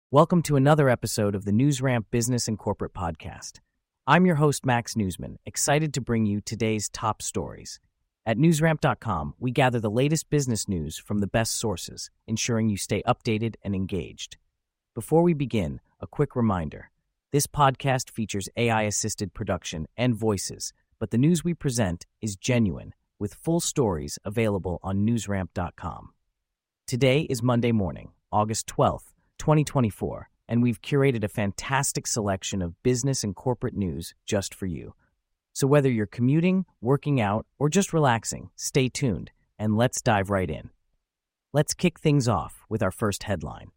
Welcome to another episode of the NewsRamp Business and Corporate Podcast. I'm your host, Max Newsman, excited to bring you today's top stories. At newsramp.com, we gather the latest business news from the best sources, ensuring you stay updated and engaged. Before we begin, a quick reminder. This podcast features AI-assisted production and voices, but the news we present is genuine, with full stories available on newsramp.com. Today is Monday morning, August 12th, 2024, and we've curated a fantastic selection of business and corporate news just for you. So whether you're commuting, working out, or just relaxing, stay tuned, and let's dive right in. Let's kick things off with our first headline.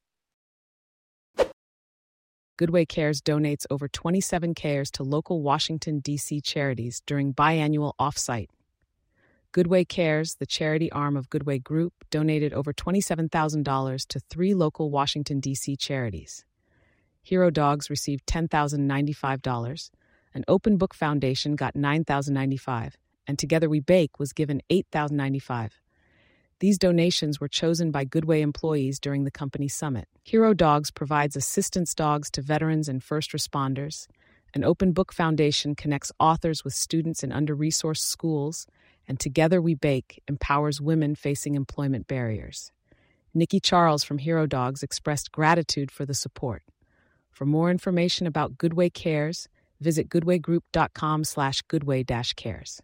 Goodway Cares donates over 27 cares to local Washington, D.C. charities during biannual offsite. Goodway Cares, the charity arm of Goodway Group, donated over $27,000 to 3 local Washington, D.C. charities. Hero Dogs received $10,095, an Open Book Foundation got $9,095, and Together We Bake was given $8,095. These donations were chosen by Goodway employees during the company summit. Hero Dogs provides assistance dogs to veterans and first responders. An Open Book Foundation connects authors with students in under-resourced schools, and Together We Bake empowers women facing employment barriers. Nikki Charles from Hero Dogs expressed gratitude for the support. For more information about Goodway Cares, visit goodwaygroup.com/goodway-cares.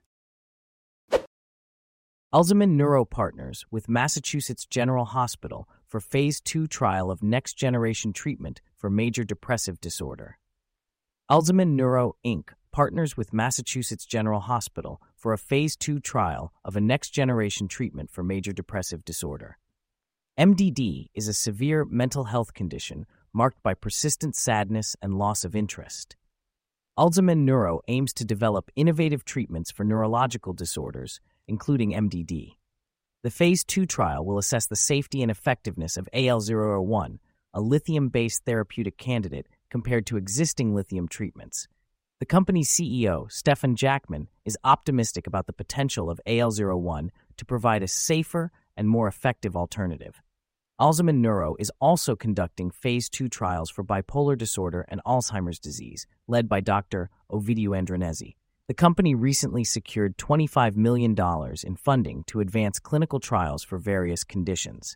Alzheimer's Neuro partners with Massachusetts General Hospital for Phase 2 trial of next-generation treatment for major depressive disorder. Alzheimer's Neuro, Inc. partners with Massachusetts General Hospital for a Phase 2 trial of a next-generation treatment for major depressive disorder. MDD is a severe mental health condition marked by persistent sadness and loss of interest. Alzheimer's Neuro aims to develop innovative treatments for neurological disorders, including MDD. The Phase 2 trial will assess the safety and effectiveness of AL001, a lithium-based therapeutic candidate compared to existing lithium treatments. The company's CEO, Stefan Jackman, is optimistic about the potential of AL01 to provide a safer and more effective alternative. Alzheimer's Neuro is also conducting Phase 2 trials for bipolar disorder and Alzheimer's disease, led by Dr. Ovidiu Andronezi. The company recently secured $25 million in funding to advance clinical trials for various conditions.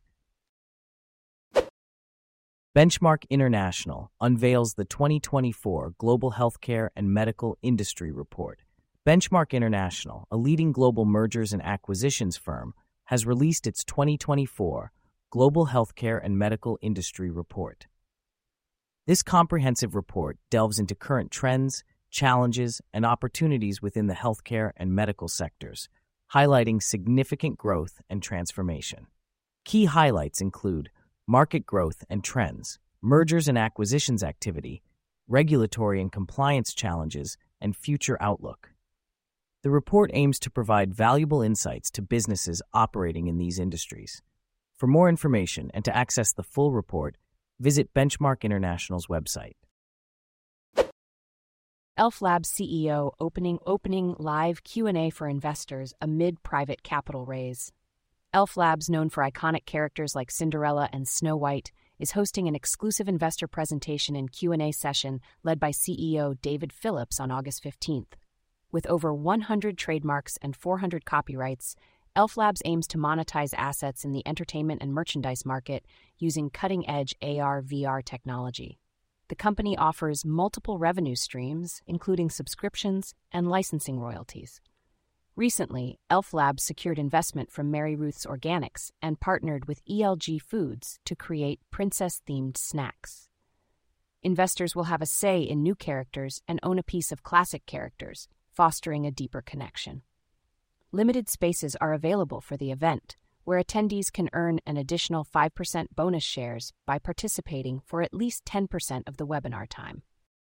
Benchmark International unveils the 2024 Global Healthcare and Medical Industry Report. Benchmark International, a leading global mergers and acquisitions firm, has released its 2024 Global Healthcare and Medical Industry Report. This comprehensive report delves into current trends, challenges, and opportunities within the healthcare and medical sectors, highlighting significant growth and transformation. Key highlights include market growth and trends, mergers and acquisitions activity, regulatory and compliance challenges, and future outlook. The report aims to provide valuable insights to businesses operating in these industries. For more information and to access the full report, visit Benchmark International's website. Elf Labs CEO opening live Q&A for investors amid private capital raise. Elf Labs, known for iconic characters like Cinderella and Snow White, is hosting an exclusive investor presentation and Q&A session led by CEO David Phillips on August 15th. With over 100 trademarks and 400 copyrights, Elf Labs aims to monetize assets in the entertainment and merchandise market using cutting-edge AR/VR technology. The company offers multiple revenue streams, including subscriptions and licensing royalties. Recently, Elf Labs secured investment from Mary Ruth's Organics and partnered with ELG Foods to create princess-themed snacks. Investors will have a say in new characters and own a piece of classic characters, fostering a deeper connection. Limited spaces are available for the event, where attendees can earn an additional 5% bonus shares by participating for at least 10% of the webinar time.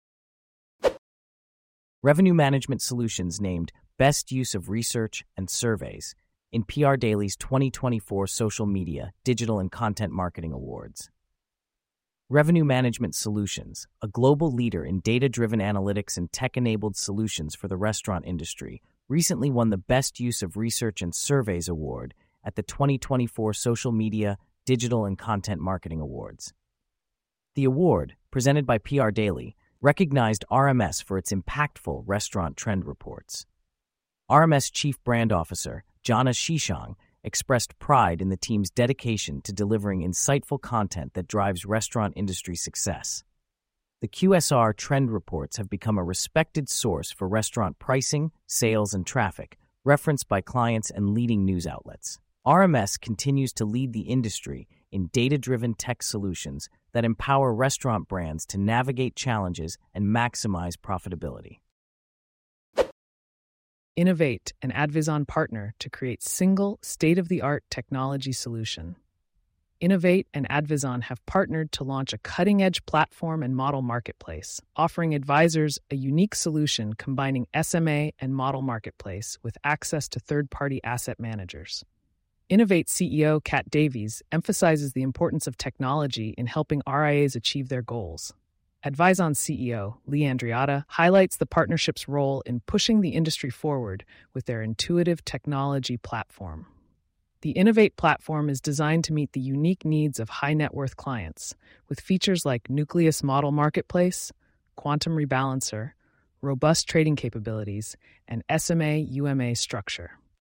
Revenue Management Solutions named Best Use of Research and Surveys in PR Daily's 2024 Social Media, Digital and Content Marketing Awards. Revenue Management Solutions, a global leader in data-driven analytics and tech-enabled solutions for the restaurant industry, recently won the Best Use of Research and Surveys Award at the 2024 Social Media, Digital and Content Marketing Awards. The award, presented by PR Daily, recognized RMS for its impactful restaurant trend reports. RMS Chief Brand Officer Jana Shishang expressed pride in the team's dedication to delivering insightful content that drives restaurant industry success. The QSR trend reports have become a respected source for restaurant pricing, sales, and traffic, referenced by clients and leading news outlets. RMS continues to lead the industry in data-driven tech solutions that empower restaurant brands to navigate challenges and maximize profitability. Innovate, an Advizon partner to create single, state-of-the-art technology solution. Innovate and Advizon have partnered to launch a cutting-edge platform and model marketplace, offering advisors a unique solution combining SMA and model marketplace with access to third-party asset managers. Innovate CEO Kat Davies emphasizes the importance of technology in helping RIAs achieve their goals. Advizon CEO Lee Andriata highlights the partnership's role in pushing the industry forward with their intuitive technology platform. The Innovate platform is designed to meet the unique needs of high-net-worth clients, with features like Nucleus Model Marketplace, Quantum Rebalancer, robust trading capabilities, and SMA-UMA structure.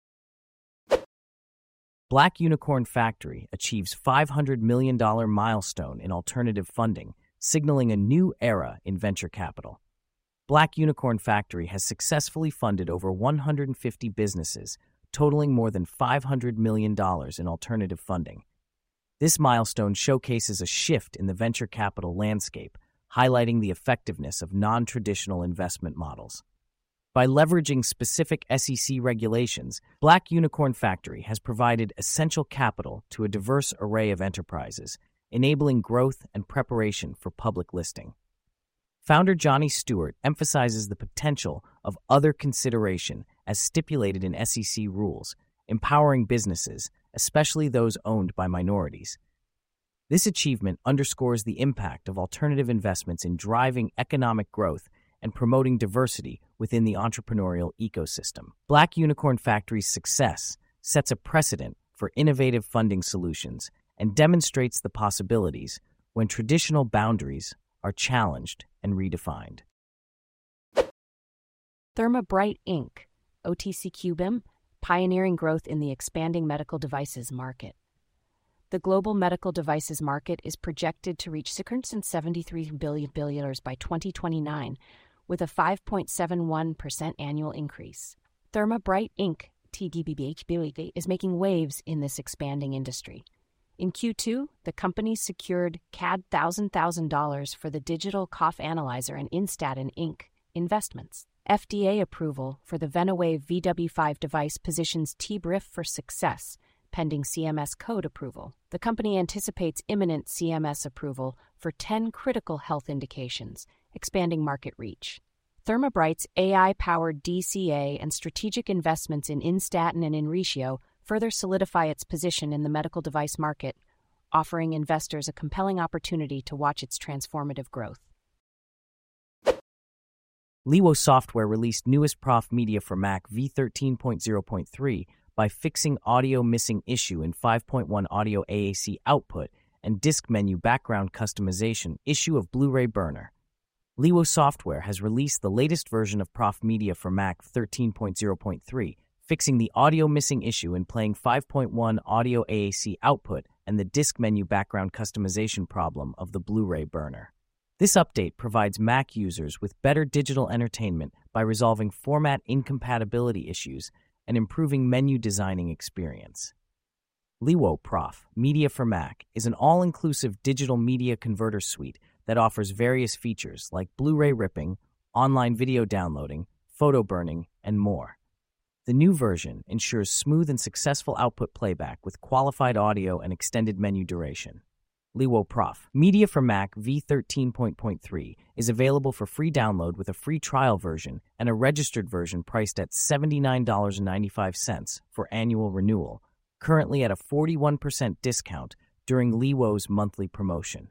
Black Unicorn Factory achieves $500 million milestone in alternative funding, signaling a new era in venture capital. Black Unicorn Factory has successfully funded over 150 businesses, totaling more than $500 million in alternative funding. This milestone showcases a shift in the venture capital landscape, highlighting the effectiveness of non-traditional investment models. By leveraging specific SEC regulations, Black Unicorn Factory has provided essential capital to a diverse array of enterprises, enabling growth and preparation for public listing. Founder Johnny Stewart emphasizes the potential of other consideration as stipulated in SEC rules, empowering businesses, especially those owned by minorities. This achievement underscores the impact of alternative investments in driving economic growth and promoting diversity within the entrepreneurial ecosystem. Black Unicorn Factory's success sets a precedent for innovative funding solutions and demonstrates the possibilities when traditional boundaries are challenged and redefined. ThermaBright Inc., OTCQB, pioneering growth in the expanding medical devices market. The global medical devices market is projected to reach $673 billion by 2029, with a 5.71% annual increase. ThermaBright Inc., TDBBHB, is making waves in this expanding industry. In Q2, the company secured CAD $1,000 for the digital cough analyzer and Instatin Inc. investments. FDA approval for the VenaWave VW5 device positions TBRIF for success, pending CMS code approval. The company anticipates imminent CMS approval for 10 critical health indications, expanding market reach. ThermaBright's AI-powered DCA and strategic investments in Instatin and Inretio further solidify its position in the medical device market, offering investors a compelling opportunity to watch its transformative growth. Liwo Software released newest Prof Media for Mac v13.0.3 by fixing audio missing issue in 5.1 audio AAC output and disk menu background customization issue of Blu-ray burner. Liwo Software has released the latest version of Prof Media for Mac 13.0.3, fixing the audio missing issue in playing 5.1 audio AAC output and the disk menu background customization problem of the Blu-ray burner. This update provides Mac users with better digital entertainment by resolving format incompatibility issues and improving menu designing experience. Liwo Prof Media for Mac is an all-inclusive digital media converter suite that offers various features like Blu-ray ripping, online video downloading, photo burning, and more. The new version ensures smooth and successful output playback with qualified audio and extended menu duration. Liwo Prof Media for Mac v13.3 is available for free download with a free trial version and a registered version priced at $79.95 for annual renewal, currently at a 41% discount during Liwo's monthly promotion.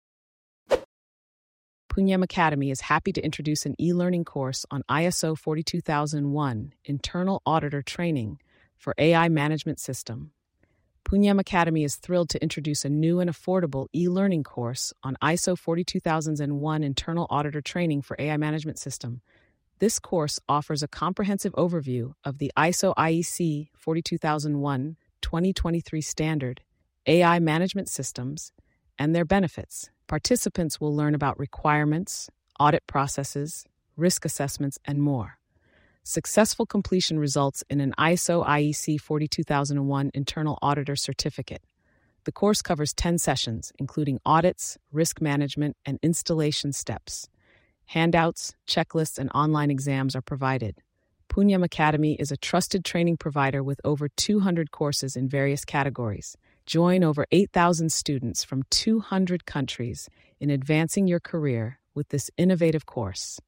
Punyam Academy is happy to introduce an e-learning course on ISO 42001 Internal Auditor Training for AI Management System. Punyam Academy is thrilled to introduce a new and affordable e-learning course on ISO 42001 internal auditor training for AI management system. This course offers a comprehensive overview of the ISO IEC 42001 2023 standard, AI management systems, and their benefits. Participants will learn about requirements, audit processes, risk assessments, and more. Successful completion results in an ISO IEC 42001 internal auditor certificate. The course covers 10 sessions, including audits, risk management, and installation steps. Handouts, checklists, and online exams are provided. Punyam Academy is a trusted training provider with over 200 courses in various categories. Join over 8,000 students from 200 countries in advancing your career with this innovative course.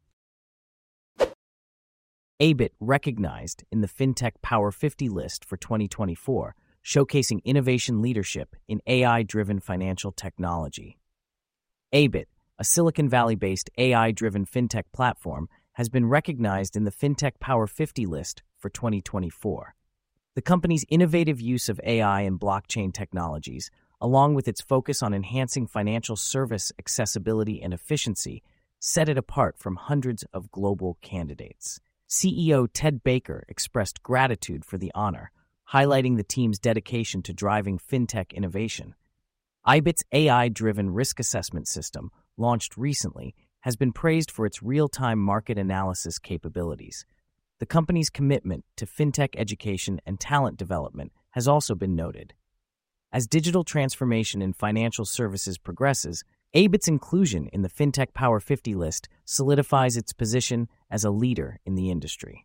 ABIT recognized in the FinTech Power 50 list for 2024, showcasing innovation leadership in AI-driven financial technology. ABIT, a Silicon Valley-based AI-driven fintech platform, has been recognized in the FinTech Power 50 list for 2024. The company's innovative use of AI and blockchain technologies, along with its focus on enhancing financial service accessibility and efficiency, set it apart from hundreds of global candidates. CEO Ted Baker expressed gratitude for the honor, highlighting the team's dedication to driving fintech innovation. IBIT's AI-driven risk assessment system, launched recently, has been praised for its real-time market analysis capabilities. The company's commitment to fintech education and talent development has also been noted. As digital transformation in financial services progresses, ABIT's inclusion in the FinTech Power 50 list solidifies its position as a leader in the industry.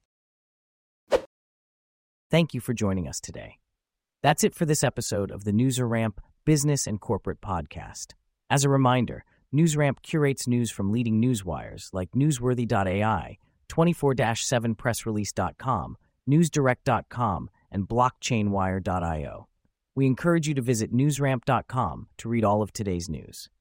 Thank you for joining us today. That's it for this episode of the NewsRamp Business and Corporate Podcast. As a reminder, NewsRamp curates news from leading newswires like Newsworthy.ai, 24-7pressrelease.com, NewsDirect.com, and BlockchainWire.io. We encourage you to visit newsramp.com to read all of today's news.